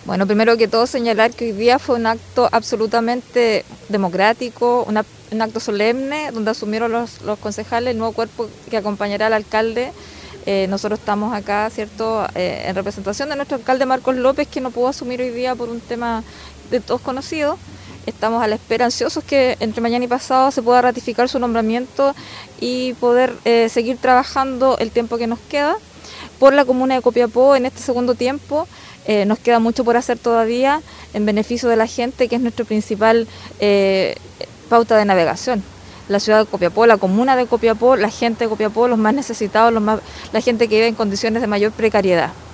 Bueno, primero que todo señalar que hoy día fue un acto absolutamente democrático, un acto solemne donde asumieron los concejales, el nuevo cuerpo que acompañará al alcalde. Nosotros estamos acá, ¿cierto?, en representación de nuestro alcalde Marcos López, que no pudo asumir hoy día por un tema de todos conocidos. Estamos a la espera, ansiosos que entre mañana y pasado se pueda ratificar su nombramiento y poder seguir trabajando el tiempo que nos queda por la comuna de Copiapó en este segundo tiempo. Nos queda mucho por hacer todavía en beneficio de la gente, que es nuestro principal pauta de navegación. La ciudad de Copiapó, la comuna de Copiapó, la gente de Copiapó, los más necesitados, la gente que vive en condiciones de mayor precariedad.